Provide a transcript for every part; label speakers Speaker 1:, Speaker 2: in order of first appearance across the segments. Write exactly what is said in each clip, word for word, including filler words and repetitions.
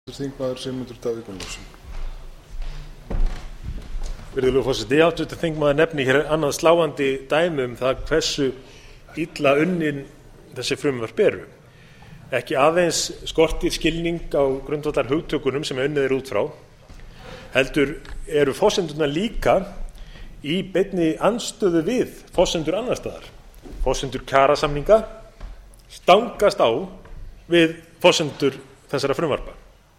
Speaker 1: þingmaður Sigmundur Davíð Gunnlaugsson.
Speaker 2: Virðulegur forseti, háttvirtur þingmaður nefnir hér annað sláandi dæmi um það hversu illa unnin þessi frumvörp eru. Ekki aðeins skortir skilning á grundvallarhugtökunum sem unnið er út frá, heldur eru forsendurnar líka í beinni andstöðu við forsendur annars staðar. Forsendur kjarasamninga stangast á við forsendur þessara frumvarpa.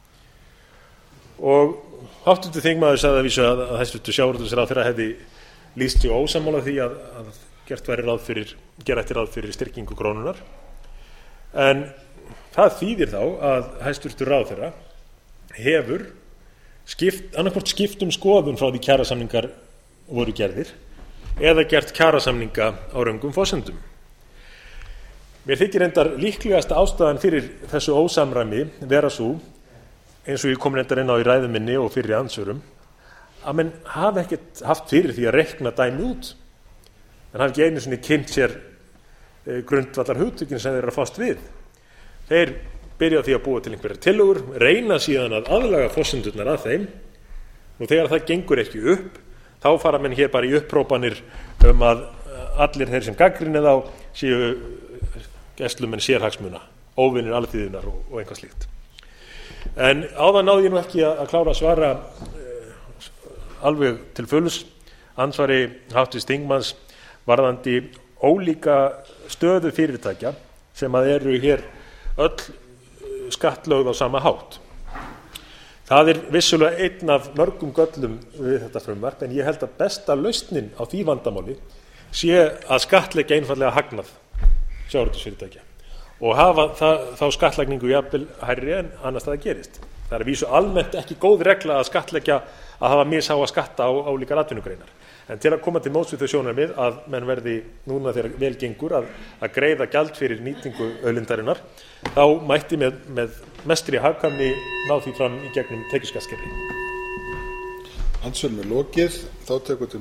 Speaker 2: Og háttvirtur þingmaður sagði að vísu að, að hæstvirtur sjávarútvegsráðherra hefði lýst sig ósammála því að, að gert væri ráð fyrir, gera ætti ráð fyrir styrkingu krónunnar. En það þýðir þá að hæstvirtur ráðherra hefur skipt, annarkvort skipt um skoðun frá því kjarasamningar voru gerðir eða gert kjarasamninga á röngum forsendum. Mér þykir reyndar líklegasta ástæðan fyrir þessu ósamræmi vera sú, eins og ég kom reyndar inn á í ræðu minni og fyrir andsvörum, að menn hafi ekkert haft fyrir því að reikna dæmi út. Menn hafi ekki einu sinni kynnt sér grundvallar hugtökin sem þeir eru að fást við. Þeir byrja á því að búa til einhverjar tillögur, reyna síðan að aðlaga forsendurnar að þeim, og þegar það gengur ekki upp, þá fara menn hér bara í upphrópanir um að allir þeir sem gagnrýna þá séu gæslumenn sérhagsmuna, óvinir alþýðunnar og, og eitthvað slíkt. En áðan náði ég nú ekki að klára að svara uh, alveg til fulls ansvari háttvirts þingmanns varðandi ólíka stöðu fyrirtækja sem að eru hér öll skattlögð á sama hátt. Það er vissulega einn af mörgum göllum við þetta frumvarp, en ég held að besta lausnin á því vandamáli sé að skattleggja einfaldlega hagnað sjávarútvegsfyrirtækja og hafa það, þá skattlagningu jafnvel hærri en annars það gerist. Það er að vísu almennt ekki góð regla að skattleggja að hafa misháa skatta á álíkar atvinnugreinar. En til að koma til móts við þau sjónarmið að menn verði núna þegar vel gengur að, að greiða gjald fyrir nýtingu auðlindarinnar, þá mætti með, með mestri hagkvæmni ná því fram í gegnum tekjuskattskerfi.
Speaker 1: Andsvörum er lokið. Þá tekur til